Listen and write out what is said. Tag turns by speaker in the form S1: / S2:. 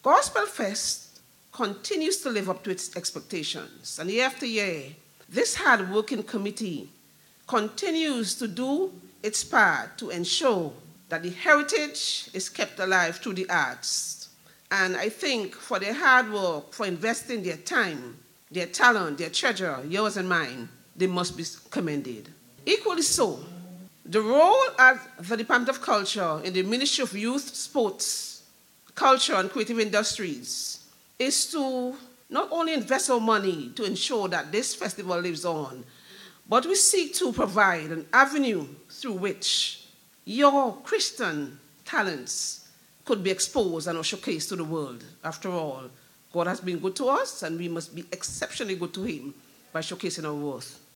S1: Gospel Fest continues to live up to its expectations, and year after year, this hard-working committee continues to do its part to ensure that the heritage is kept alive through the arts. And I think for their hard work, for investing their time, their talent, their treasure, yours and mine, they must be commended. Equally so, the role of the Department of Culture in the Ministry of Youth, Sports, Culture and Creative Industries is to not only invest our money to ensure that this festival lives on, but we seek to provide an avenue through which your Christian talents could be exposed and showcased to the world. After all, God has been good to us, and we must be exceptionally good to him by showcasing our worth.